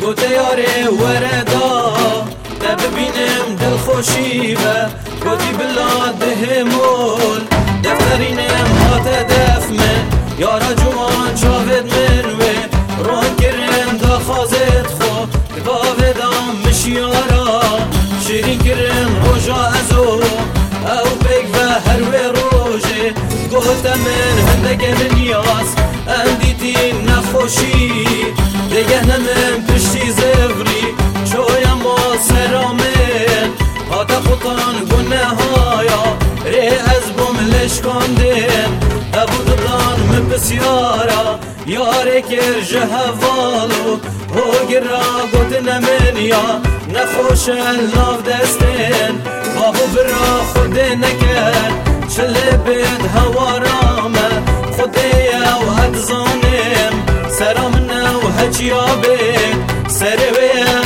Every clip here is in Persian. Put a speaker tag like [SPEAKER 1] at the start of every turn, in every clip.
[SPEAKER 1] گوته یاره وردا ده ببینم دل خوشی و گوتی بلا ده مول دفترینم هات دف من یارا جوان چاود من و رون کرم دا خوازت خو دباوه دام مشیارا شیرین کرم روژا ازو او بیگ و هر و روژه گوته من هندگ من یاس اندیتی نخوشی دیگه نمیم پشتی زفری شویم ما سرامن هاتا خطان گنه هایا ری از بوم لشکاندن ابو ددان مپسیارا یاره کر جهوالو هو گرا گوت نمنیا نخوش الناف دستن بابو برا خود نکر چله بید هوارامه خودیا و ادزانم سرامنا و هجیابه سرویه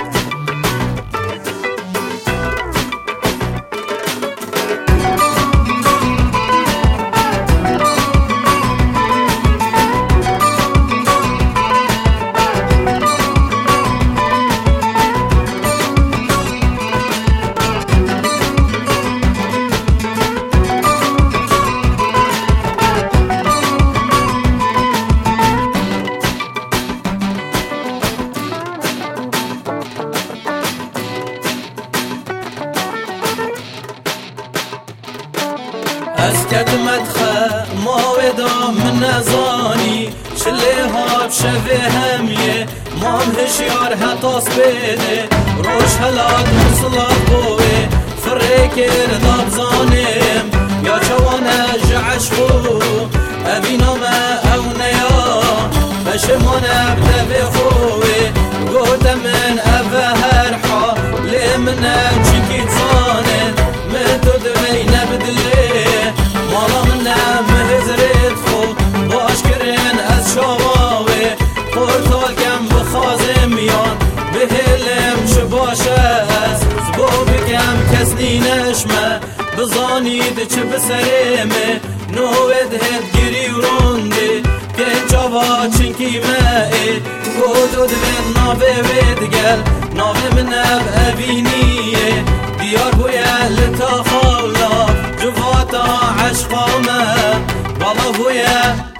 [SPEAKER 1] از کدمت خه ماودا من نزانی چله ها بشوه همیه مام هشیار حتاس بده روش هلات مصلاح بوه فرکر دابزانم یا چوانه جعش بو اوینامه او نیا بشمانه بده خوه گوته من اوه هرحا لیمنه چیکی زانه من تو دوی نبدله مالا من مهزرت خو باش کرن از شواوه پورتال کم بخوازم میان به هلم چه باشه از زبو بگم کس نینشمه بزانید چه بسرمه نوید هد گیری و رونده که جاوا چنکی مه گودو دوید ناوه ویدگل ناوه منب ابینیه دیار بویه لتا خالا جواتا عشقامه والله بویه